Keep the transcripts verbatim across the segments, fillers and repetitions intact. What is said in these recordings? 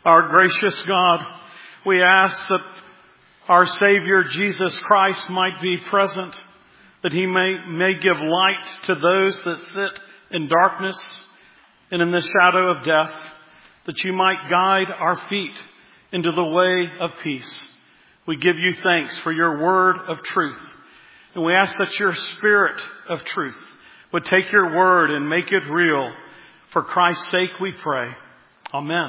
Our gracious God, we ask that our Savior Jesus Christ might be present, that he may, may give light to those that sit in darkness and in the shadow of death, that you might guide our feet into the way of peace. We give you thanks for your word of truth, and we ask that your Spirit of truth would take your word and make it real. For Christ's sake we pray. Amen.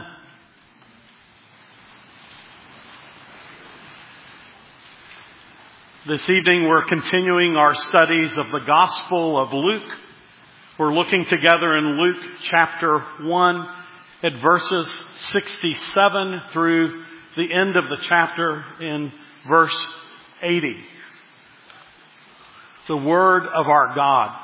This evening we're continuing our studies of the Gospel of Luke. We're looking together in Luke chapter one at verses sixty-seven through the end of the chapter in verse eighty. The Word of our God.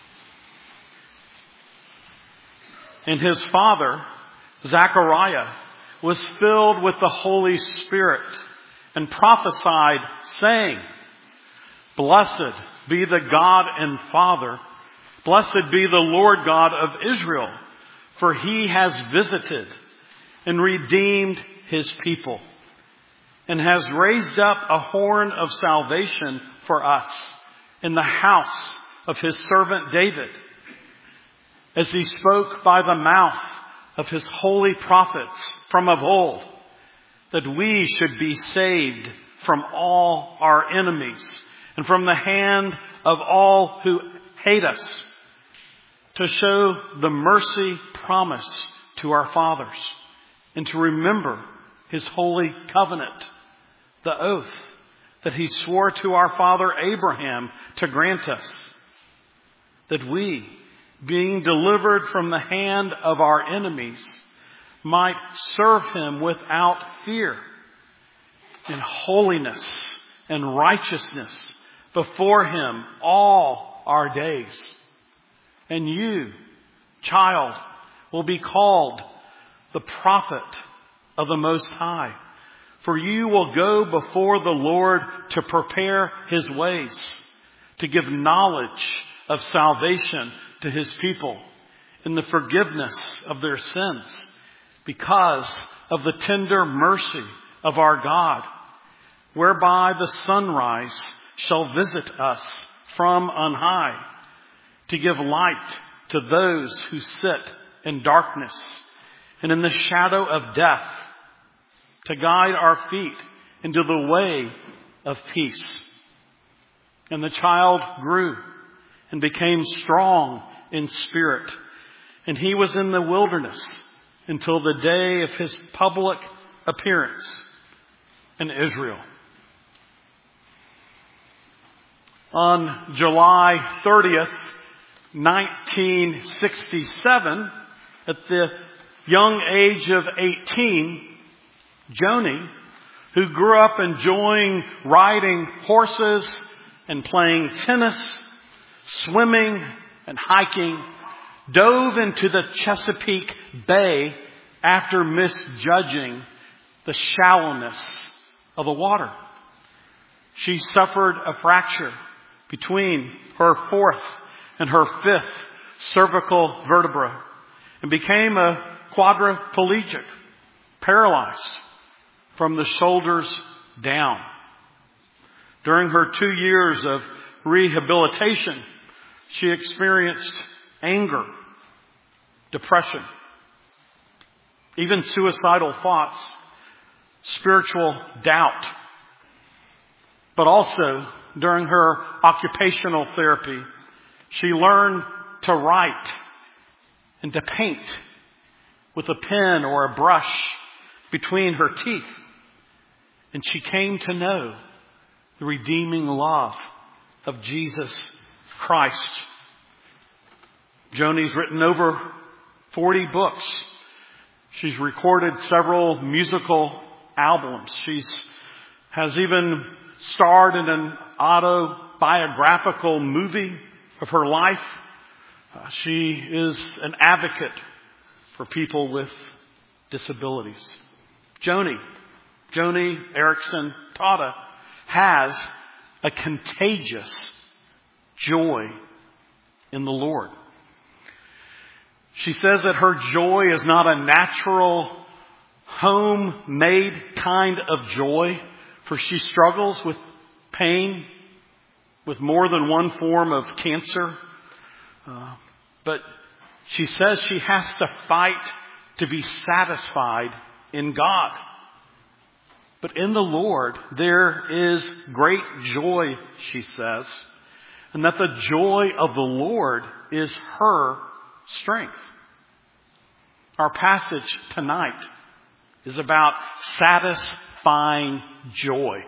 And his father, Zechariah, was filled with the Holy Spirit and prophesied, saying, Blessed be the God and Father, blessed be the Lord God of Israel, for he has visited and redeemed his people, and has raised up a horn of salvation for us in the house of his servant David, as he spoke by the mouth of his holy prophets from of old, that we should be saved from all our enemies and from the hand of all who hate us, to show the mercy promised to our fathers, and to remember his holy covenant, the oath that he swore to our father Abraham to grant us, that we, being delivered from the hand of our enemies, might serve him without fear, in holiness and righteousness before him all our days. And you, child, will be called the prophet of the Most High, for you will go before the Lord to prepare his ways, to give knowledge of salvation to his people in the forgiveness of their sins, because of the tender mercy of our God, whereby the sunrise shall visit us from on high, to give light to those who sit in darkness and in the shadow of death, to guide our feet into the way of peace. And the child grew and became strong in spirit, and he was in the wilderness until the day of his public appearance in Israel. On July thirtieth, nineteen sixty-seven, at the young age of eighteen, Joni, who grew up enjoying riding horses and playing tennis, swimming and hiking, dove into the Chesapeake Bay after misjudging the shallowness of the water. She suffered a fracture between her fourth and her fifth cervical vertebra and became a quadriplegic, paralyzed from the shoulders down. During her two years of rehabilitation, she experienced anger, depression, even suicidal thoughts, spiritual doubt. But also, during her occupational therapy, she learned to write and to paint with a pen or a brush between her teeth. And she came to know the redeeming love of Jesus Christ. Joni's written over forty books. She's recorded several musical albums. She's has even starred in an autobiographical movie of her life. Uh, she is an advocate for people with disabilities. Joni, Joni Eareckson Tada, has a contagious joy in the Lord. She says that her joy is not a natural homemade kind of joy, for she struggles with pain, with more than one form of cancer. Uh, but she says she has to fight to be satisfied in God. But in the Lord, there is great joy, she says, and that the joy of the Lord is her strength. Our passage tonight is about satisfying joy.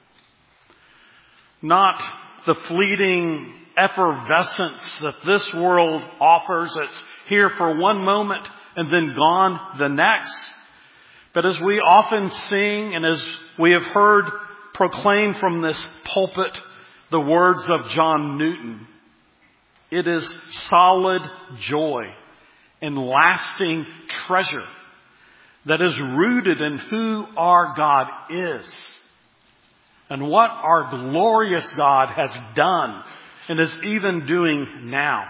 Not the fleeting effervescence that this world offers. It's here for one moment and then gone the next. But as we often sing and as we have heard proclaimed from this pulpit the words of John Newton, it is solid joy and lasting treasure that is rooted in who our God is and what our glorious God has done and is even doing now.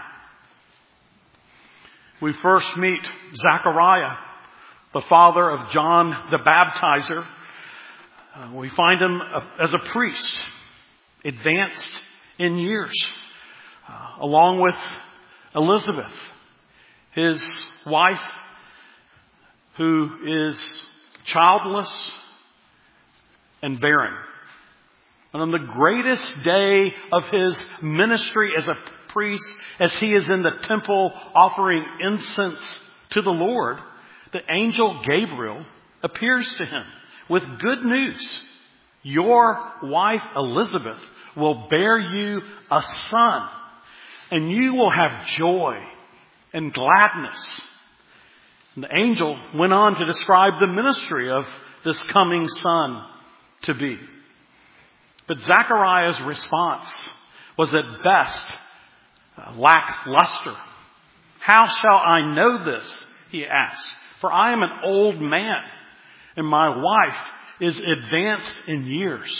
We first meet Zechariah, the father of John the Baptizer. Uh, we find him as a priest, advanced in years, uh, along with Elizabeth, his wife, who is childless and barren. And on the greatest day of his ministry as a priest, as he is in the temple offering incense to the Lord, the angel Gabriel appears to him with good news. Your wife Elizabeth will bear you a son, and you will have joy and gladness. And the angel went on to describe the ministry of this coming son to be. But Zechariah's response was at best lackluster. How shall I know this? He asked. For I am an old man, and my wife is advanced in years.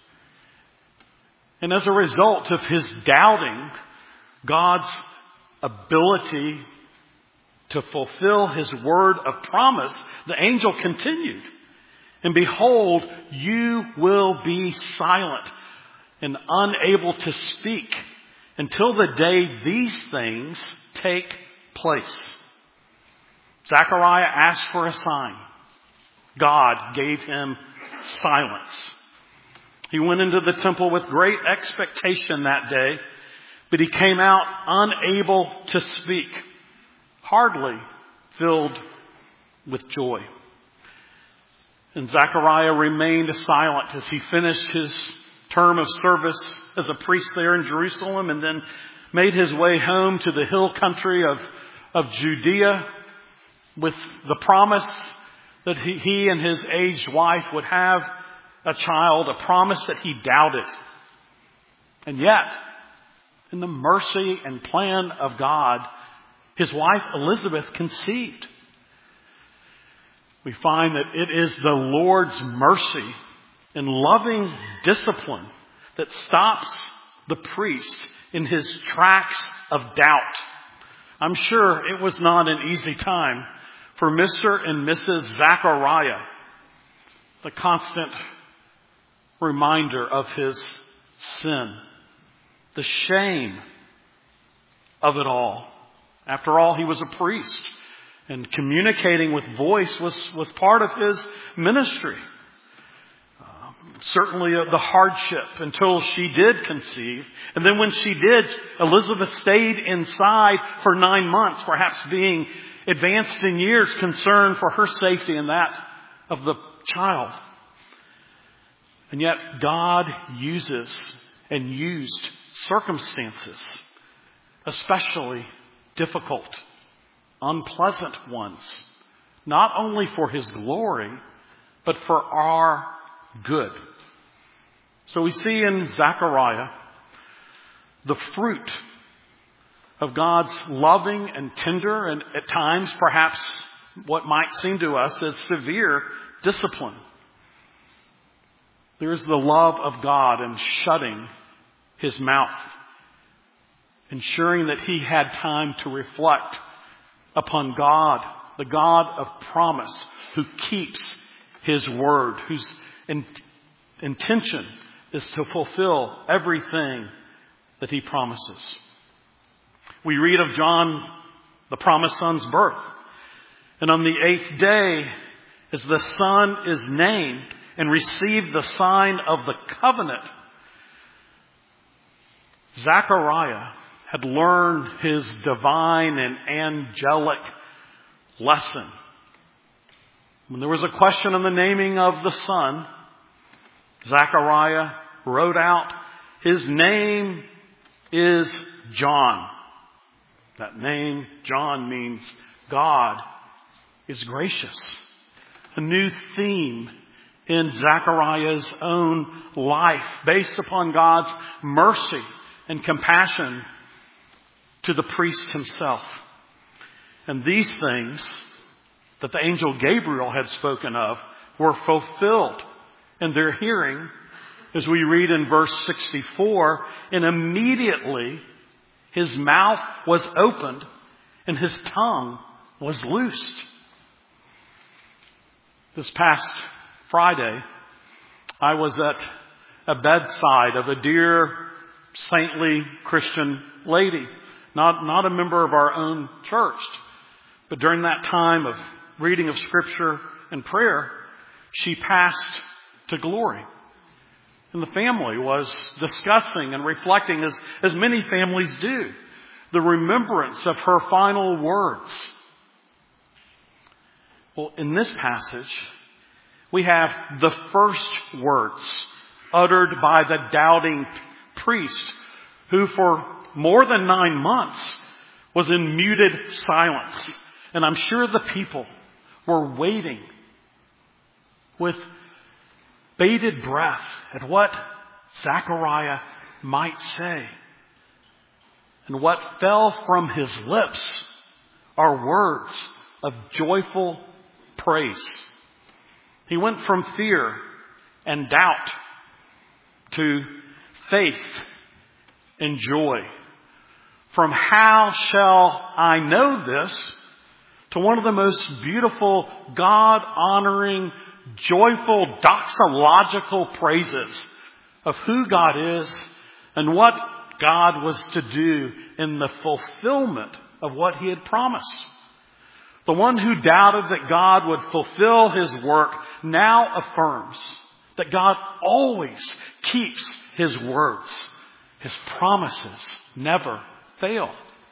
And as a result of his doubting God's ability to fulfill his word of promise, the angel continued. And behold, you will be silent and unable to speak until the day these things take place. Zechariah asked for a sign. God gave him silence. He went into the temple with great expectation that day, but he came out unable to speak, hardly filled with joy. And Zechariah remained silent as he finished his term of service as a priest there in Jerusalem and then made his way home to the hill country of, of Judea with the promise that he, he and his aged wife would have a child, a promise that he doubted. And yet, in the mercy and plan of God, his wife Elizabeth conceived. We find that it is the Lord's mercy and loving discipline that stops the priest in his tracks of doubt. I'm sure it was not an easy time for Mister and Missus Zechariah, the constant reminder of his sin, the shame of it all. After all, he was a priest, and communicating with voice was, was part of his ministry. Uh, certainly the hardship until she did conceive. And then when she did, Elizabeth stayed inside for nine months, perhaps being advanced in years, concerned for her safety and that of the child. And yet God uses and used circumstances, especially difficult, unpleasant ones, not only for his glory, but for our good. So we see in Zechariah the fruit of God's loving and tender and at times perhaps what might seem to us as severe discipline. There is the love of God in shutting his mouth, ensuring that he had time to reflect upon God the God of promise, who keeps His word, whose in- intention is to fulfill everything that He promises. We read of John, the promised son's birth. And on the eighth day, as the son is named and received the sign of the covenant, Zechariah had learned his divine and angelic lesson. When there was a question on the naming of the son, Zechariah wrote out, "His name is John." That name, John, means God is gracious. A new theme in Zechariah's own life, based upon God's mercy and compassion to the priest himself. And these things that the angel Gabriel had spoken of were fulfilled in their hearing, as we read in verse sixty-four, and immediately his mouth was opened and his tongue was loosed. This past Friday, I was at a bedside of a dear, saintly Christian lady, not, not a member of our own church. But during that time of reading of Scripture and prayer, she passed to glory. And the family was discussing and reflecting, as, as many families do, the remembrance of her final words. Well, in this passage, we have the first words uttered by the doubting priest, who for more than nine months was in muted silence. And I'm sure the people were waiting with bated breath at what Zechariah might say. And what fell from his lips are words of joyful praise. He went from fear and doubt to faith and joy. From how shall I know this to one of the most beautiful, God-honoring, joyful, doxological praises of who God is and what God was to do in the fulfillment of what He had promised. The one who doubted that God would fulfill His work now affirms that God always keeps His words. His promises never fail.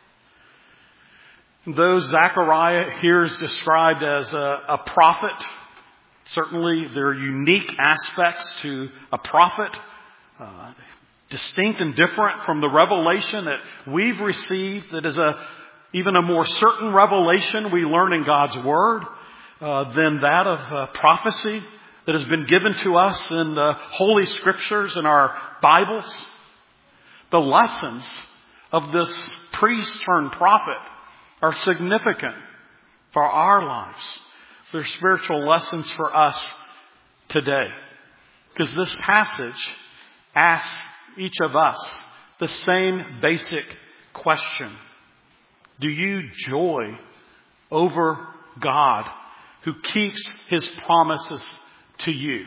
Though Zechariah here is described as a, a prophet, certainly there are unique aspects to a prophet, uh, distinct and different from the revelation that we've received, that is a even a more certain revelation we learn in God's Word uh, than that of uh, prophecy that has been given to us in the Holy Scriptures in our Bibles. The lessons of this priest turned prophet are significant for our lives. They're spiritual lessons for us today. Because this passage asks each of us the same basic question. Do you joy over God who keeps His promises to you?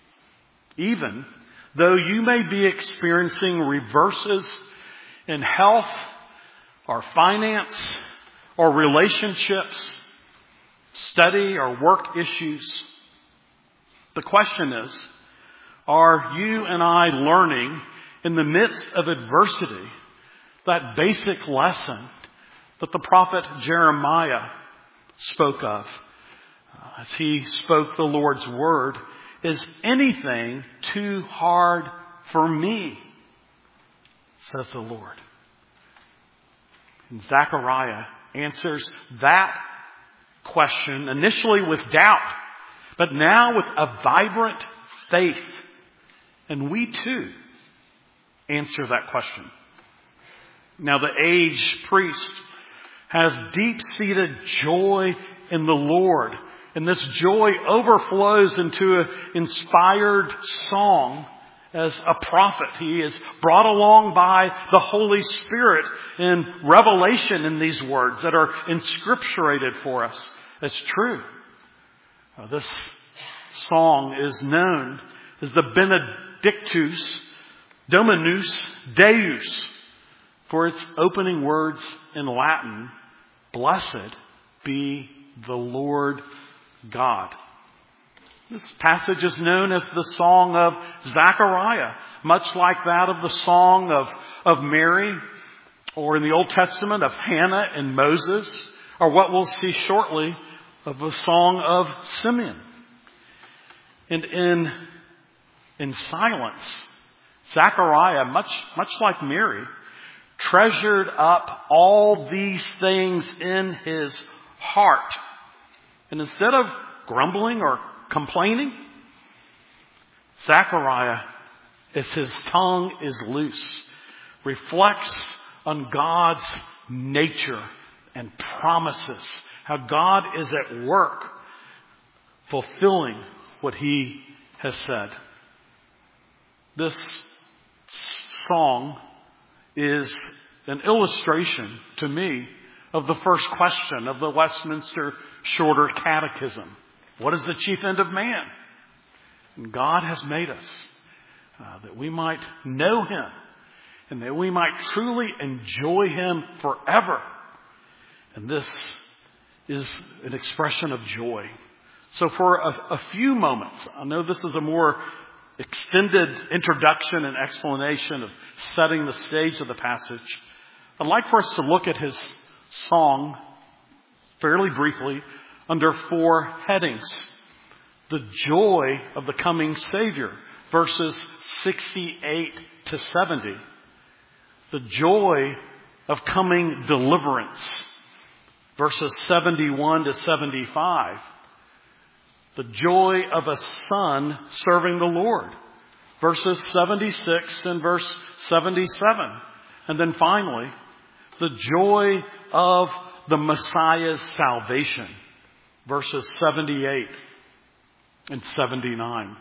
Even though you may be experiencing reverses in health or finance or relationships, study or work issues. The question is, are you and I learning in the midst of adversity that basic lesson that the prophet Jeremiah spoke of uh, as he spoke the Lord's word? Is anything too hard for me? Says the Lord. And Zechariah answers that question initially with doubt, but now with a vibrant faith. And we too answer that question. Now the aged priest has deep-seated joy in the Lord. And this joy overflows into an inspired song as a prophet. He is brought along by the Holy Spirit in revelation in these words that are inscripturated for us It's true. Uh, this song is known as the Benedictus Dominus Deus for its opening words in Latin, "Blessed be the Lord God." This passage is known as the Song of Zechariah, much like that of the Song of, of Mary, or in the Old Testament of Hannah and Moses, or what we'll see shortly of the Song of Simeon. And in, in silence, Zechariah, much, much like Mary, treasured up all these things in his heart. And instead of grumbling or complaining, Zechariah, as his tongue is loose, reflects on God's nature and promises, how God is at work fulfilling what he has said. This song is an illustration to me of the first question of the Westminster Shorter Catechism. What is the chief end of man? And God has made us uh, that we might know Him and that we might truly enjoy Him forever. And this is an expression of joy. So for a, a few moments, I know this is a more extended introduction and explanation of setting the stage of the passage. I'd like for us to look at his song fairly briefly under four headings. The joy of the coming Savior, verses sixty-eight to seventy. The joy of coming deliverance, verses seventy-one to seventy-five. The joy of a son serving the Lord, verses seventy-six and verse seventy-seven. And then finally, the joy of the Messiah's salvation, verses seventy-eight and seventy-nine.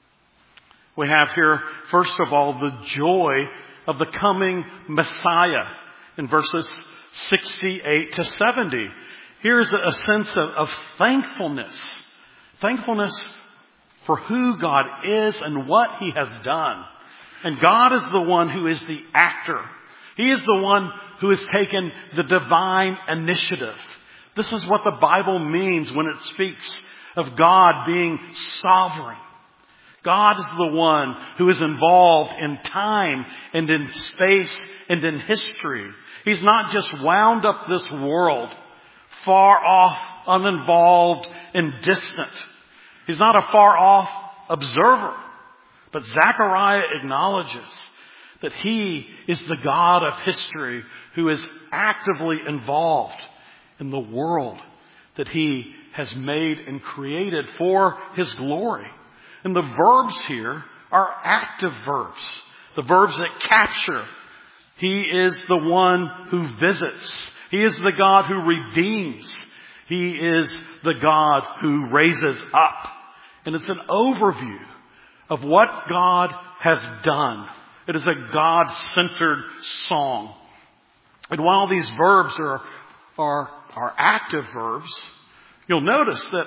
We have here, first of all, the joy of the coming Messiah in verses sixty-eight to seventy. Here's a sense of, of thankfulness. Thankfulness for who God is and what He has done. And God is the one who is the actor. He is the one who has taken the divine initiative. This is what the Bible means when it speaks of God being sovereign. God is the one who is involved in time and in space and in history. He's not just wound up this world far off, uninvolved, and distant. He's not a far off observer. But Zechariah acknowledges that He is the God of history who is actively involved in the world that He has made and created for His glory. And the verbs here are active verbs. The verbs that capture. He is the one who visits. He is the God who redeems. He is the God who raises up. And it's an overview of what God has done. It is a God-centered song. And while these verbs are, are, are active verbs, you'll notice that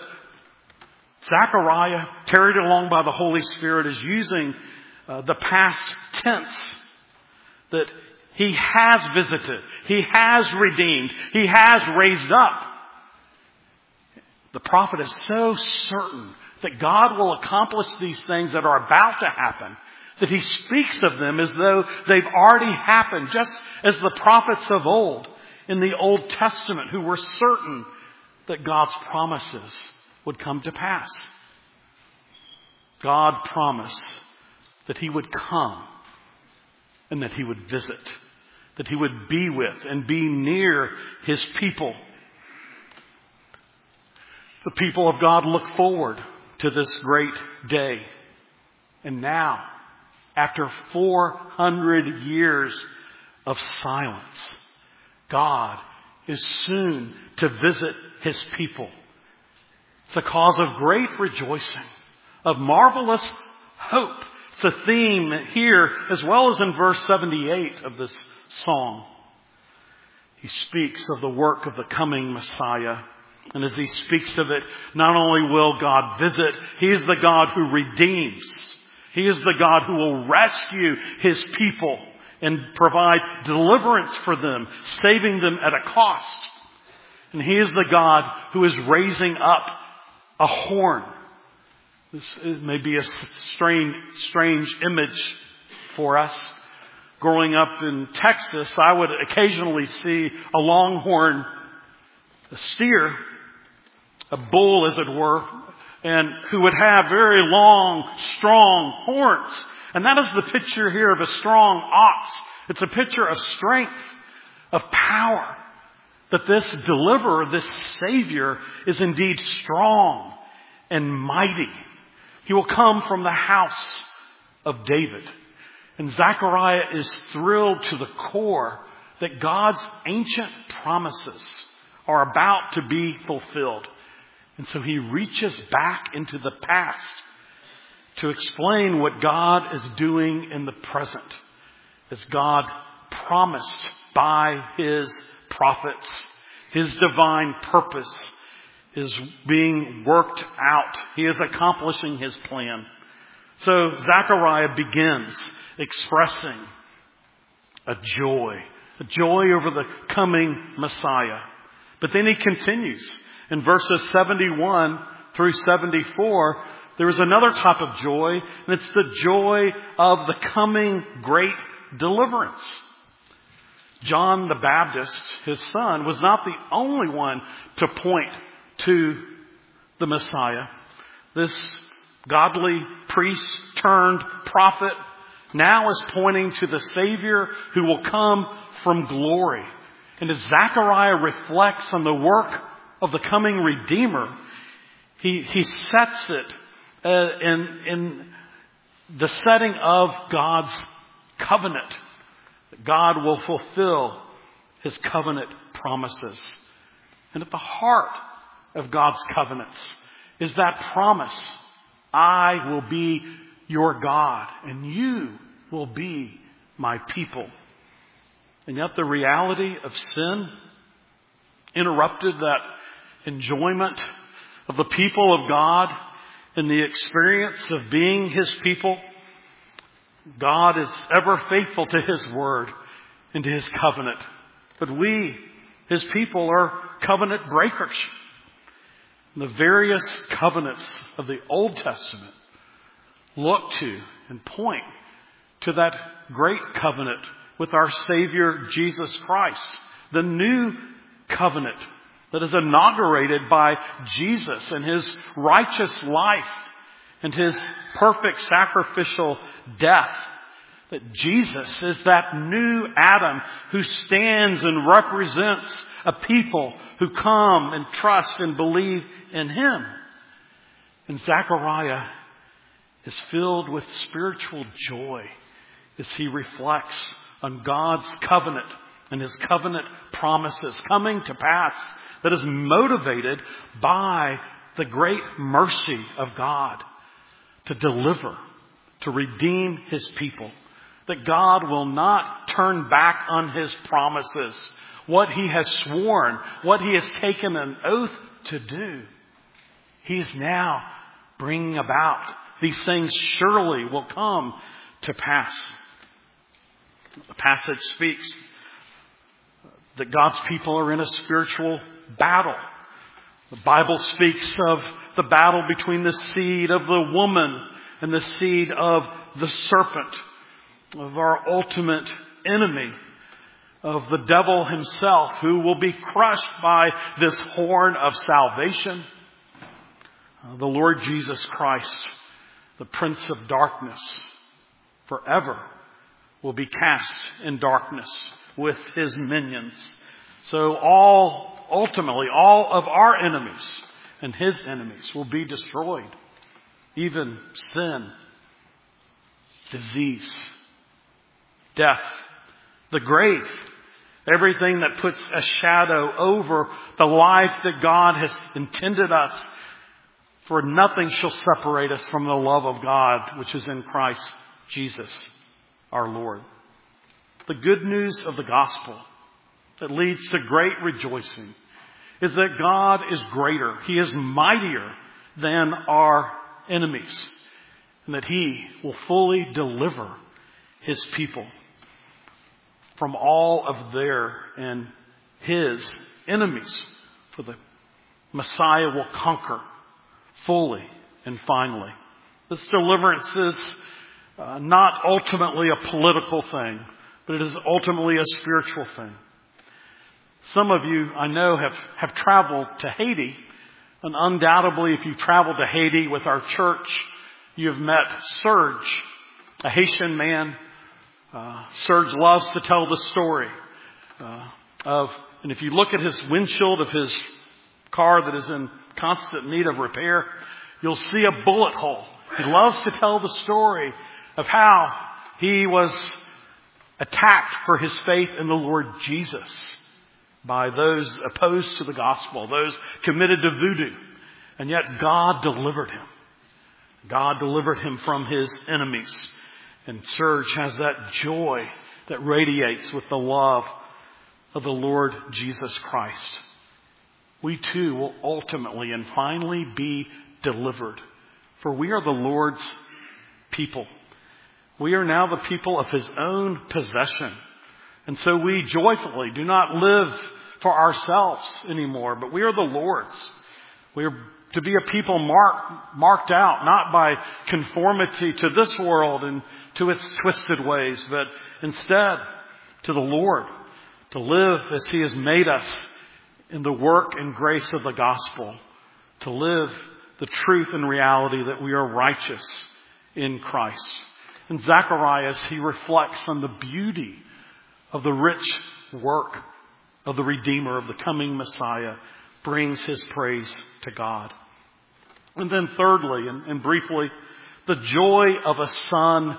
Zechariah, carried along by the Holy Spirit, is using uh, the past tense. That He has visited. He has redeemed. He has raised up. The prophet is so certain that God will accomplish these things that are about to happen, that he speaks of them as though they've already happened, just as the prophets of old in the Old Testament who were certain that God's promises would come to pass. God promised that He would come and that He would visit, that He would be with and be near His people. The people of God look forward to this great day. And now, after four hundred years of silence, God is soon to visit His people. It's a cause of great rejoicing, of marvelous hope. It's a theme here as well as in verse seventy-eight of this song. He speaks of the work of the coming Messiah. And as he speaks of it, not only will God visit, he is the God who redeems. He is the God who will rescue his people and provide deliverance for them, saving them at a cost. And he is the God who is raising up a horn. This may be a strange, strange image for us. Growing up in Texas, I would occasionally see a longhorn, a steer, a bull as it were, and who would have very long, strong horns. And that is the picture here of a strong ox. It's a picture of strength, of power. That this deliverer, this Savior, is indeed strong and mighty. He will come from the house of David. And Zechariah is thrilled to the core that God's ancient promises are about to be fulfilled. And so he reaches back into the past to explain what God is doing in the present, as God promised by his prophets. His divine purpose is being worked out. He is accomplishing his plan. So Zechariah begins expressing a joy, a joy over the coming Messiah. But then he continues. In verses seventy-one through seventy-four, there is another type of joy, and it's the joy of the coming great deliverance. John the Baptist, his son, was not the only one to point to the Messiah. This godly priest turned prophet now is pointing to the Savior who will come from glory. And as Zechariah reflects on the work of the coming Redeemer, he, he sets it uh, in, in the setting of God's covenant. God will fulfill his covenant promises. And at the heart of God's covenants is that promise. I will be your God and you will be my people. And yet the reality of sin interrupted that enjoyment of the people of God and the experience of being his people. God is ever faithful to his word and to his covenant. But we, his people, are covenant breakers. The various covenants of the Old Testament look to and point to that great covenant with our Savior Jesus Christ. The new covenant that is inaugurated by Jesus and his righteous life and his perfect sacrificial death. That Jesus is that new Adam who stands and represents a people who come and trust and believe in him. And Zechariah is filled with spiritual joy as he reflects on God's covenant and his covenant promises coming to pass, that is motivated by the great mercy of God to deliver, to redeem his people. That God will not turn back on his promises, what he has sworn, what he has taken an oath to do. He's now bringing about. These things surely will come to pass. The passage speaks that God's people are in a spiritual battle. The Bible speaks of the battle between the seed of the woman and the seed of the serpent, of our ultimate enemy, of the devil himself, who will be crushed by this horn of salvation. The Lord Jesus Christ, the Prince of Darkness, forever will be cast in darkness with his minions. So all, ultimately, all of our enemies and his enemies will be destroyed. Even sin, disease, death, the grave, everything that puts a shadow over the life that God has intended us. For nothing shall separate us from the love of God, which is in Christ Jesus, our Lord. The good news of the gospel that leads to great rejoicing is that God is greater. He is mightier than our enemies. And that He will fully deliver His people from all of their and His enemies. For the Messiah will conquer fully and finally. This deliverance is uh, not ultimately a political thing, but it is ultimately a spiritual thing. Some of you, I know, have, have traveled to Haiti. And undoubtedly, if you've traveled to Haiti with our church, you have met Serge, a Haitian man. Uh, Serge loves to tell the story uh, of, and if you look at his windshield of his car that is in constant need of repair, you'll see a bullet hole. He loves to tell the story of how he was attacked for his faith in the Lord Jesus by those opposed to the gospel, those committed to voodoo. And yet God delivered him. God delivered him from his enemies. And Serge has that joy that radiates with the love of the Lord Jesus Christ. We too will ultimately and finally be delivered. For we are the Lord's people. We are now the people of His own possession. And so we joyfully do not live for ourselves anymore, but we are the Lord's. We are to be a people marked, marked out, not by conformity to this world and to its twisted ways, but instead to the Lord, to live as He has made us in the work and grace of the gospel, to live the truth and reality that we are righteous in Christ. And Zacharias, he reflects on the beauty of the rich work of the Redeemer, of the coming Messiah, brings his praise to God. And then thirdly, and, and briefly, the joy of a son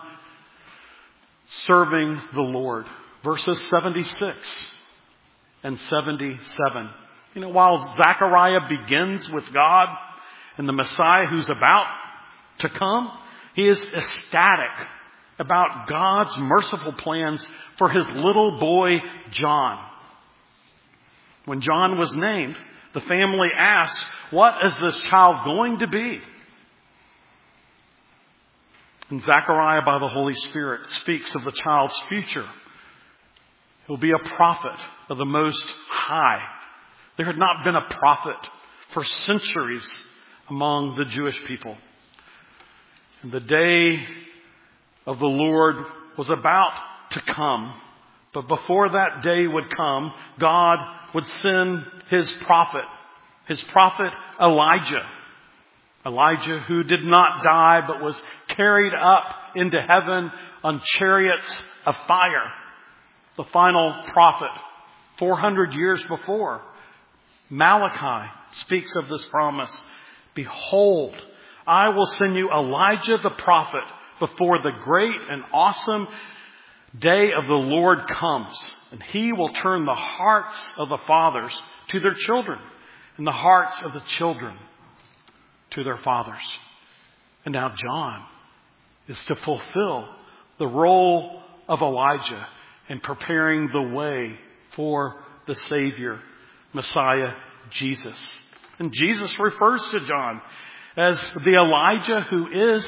serving the Lord. Verses seventy-six and seventy-seven. You know, while Zechariah begins with God and the Messiah who's about to come, he is ecstatic about God's merciful plans for his little boy John. When John was named, the family asked, "What is this child going to be?" And Zechariah, by the Holy Spirit, speaks of the child's future. He'll be a prophet of the Most High. There had not been a prophet for centuries among the Jewish people. And the day of the Lord was about to come. But before that day would come, God would send his prophet, his prophet Elijah. Elijah, who did not die but was carried up into heaven on chariots of fire. The final prophet, four hundred years before. Malachi speaks of this promise. "Behold, I will send you Elijah the prophet before the great and awesome day of the Lord comes. And he will turn the hearts of the fathers to their children, and the hearts of the children to their fathers." And now John is to fulfill the role of Elijah in preparing the way for the Savior, Messiah, Jesus. And Jesus refers to John as the Elijah who is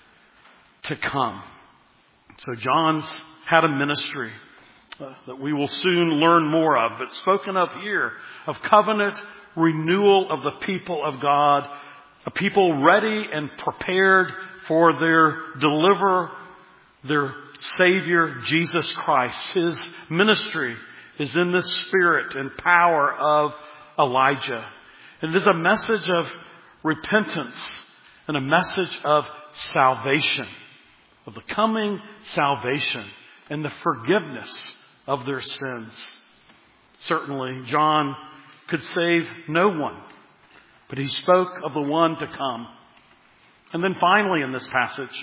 to come. So John's had a ministry uh, that we will soon learn more of, but spoken of here, of covenant renewal of the people of God, a people ready and prepared for their deliverer, their Savior, Jesus Christ. His ministry is in the spirit and power of Elijah. It is a message of repentance and a message of salvation, of the coming salvation and the forgiveness of their sins. Certainly, John could save no one, but he spoke of the one to come. And then finally in this passage,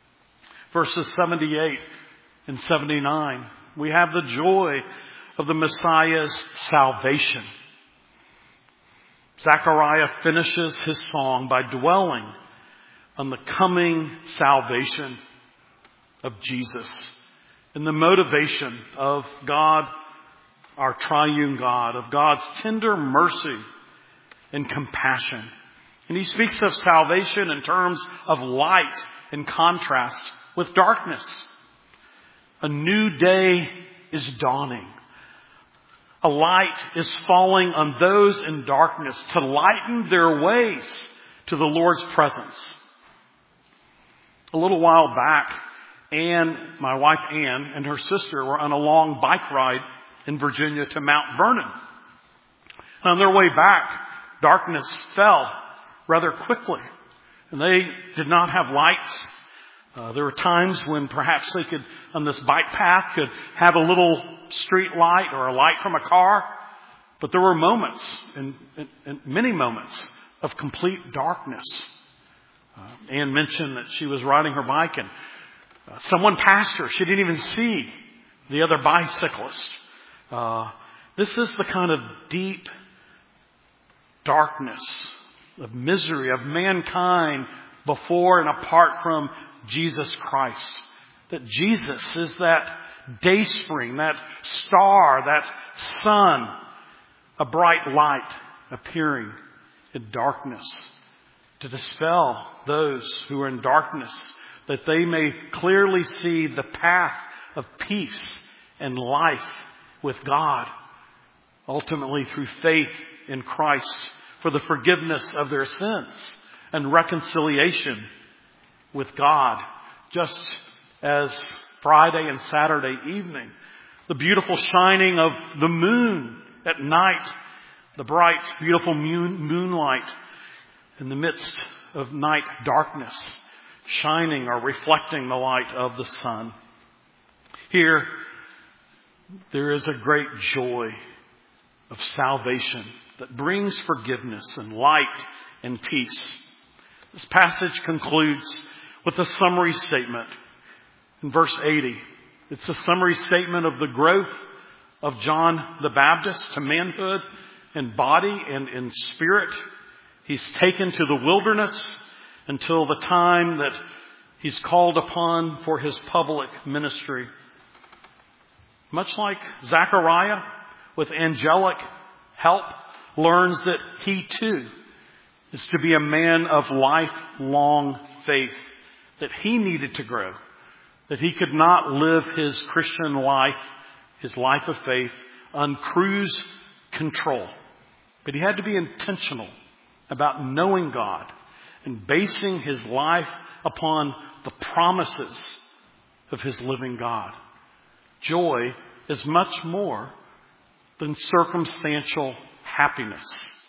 verses seventy-eight and seventy-nine, we have the joy of the Messiah's salvation. Zechariah finishes his song by dwelling on the coming salvation of Jesus and the motivation of God our triune God, of God's tender mercy and compassion. And he speaks of salvation in terms of light in contrast with darkness. A new day is dawning. A light is falling on those in darkness to lighten their ways to the Lord's presence. A little while back, Anne, my wife Anne, and her sister were on a long bike ride in Virginia to Mount Vernon. On their way back, darkness fell rather quickly, and they did not have lights. Uh, there were times when perhaps they could, on this bike path, could have a little street light or a light from a car. But there were moments, and, and, and many moments, of complete darkness. Uh, Anne mentioned that she was riding her bike and uh, someone passed her. She didn't even see the other bicyclist. Uh, this is the kind of deep darkness, of misery, of mankind before and apart from Jesus Christ. That Jesus is that dayspring, that star, that sun, a bright light appearing in darkness to dispel those who are in darkness, that they may clearly see the path of peace and life with God, ultimately through faith in Christ for the forgiveness of their sins and reconciliation with God. Just as Friday and Saturday evening, the beautiful shining of the moon at night, the bright, beautiful moon, moonlight in the midst of night darkness, shining or reflecting the light of the sun. Here, there is a great joy of salvation that brings forgiveness and light and peace. This passage concludes with a summary statement in verse eighty. It's a summary statement of the growth of John the Baptist to manhood in body and in spirit. He's taken to the wilderness until the time that he's called upon for his public ministry. Much like Zechariah, with angelic help, learns that he too is to be a man of lifelong faith, that he needed to grow, that he could not live his Christian life, his life of faith, on cruise control. But he had to be intentional about knowing God and basing his life upon the promises of his living God. Joy is much more than circumstantial happiness.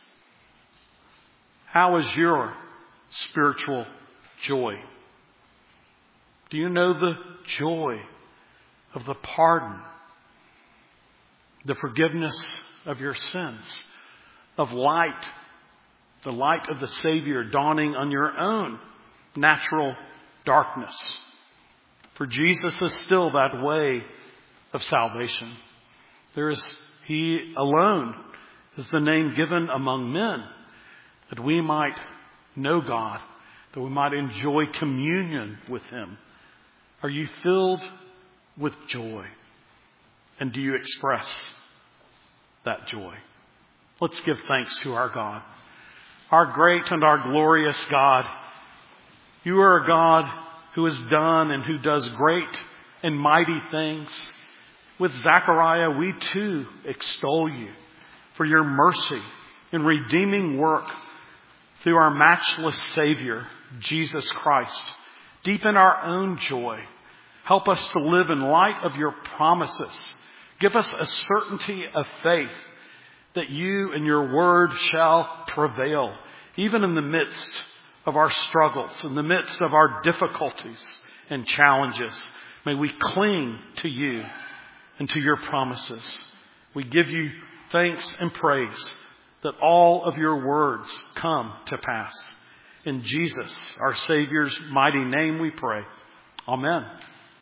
How is your spiritual joy? Do you know the joy of the pardon, the forgiveness of your sins, of light, the light of the Savior dawning on your own natural darkness? For Jesus is still that way of salvation. There is He alone is the name given among men that we might know God, that we might enjoy communion with Him. Are you filled with joy? And do you express that joy? Let's give thanks to our God. Our great and our glorious God, you are a God who has done and who does great and mighty things. With Zechariah, we too extol you for your mercy and redeeming work through our matchless Savior, Jesus Christ. Deepen our own joy. Help us to live in light of your promises. Give us a certainty of faith that you and your word shall prevail, even in the midst of our struggles, in the midst of our difficulties and challenges. May we cling to you and to your promises. We give you thanks and praise that all of your words come to pass. In Jesus, our Savior's mighty name we pray. Amen.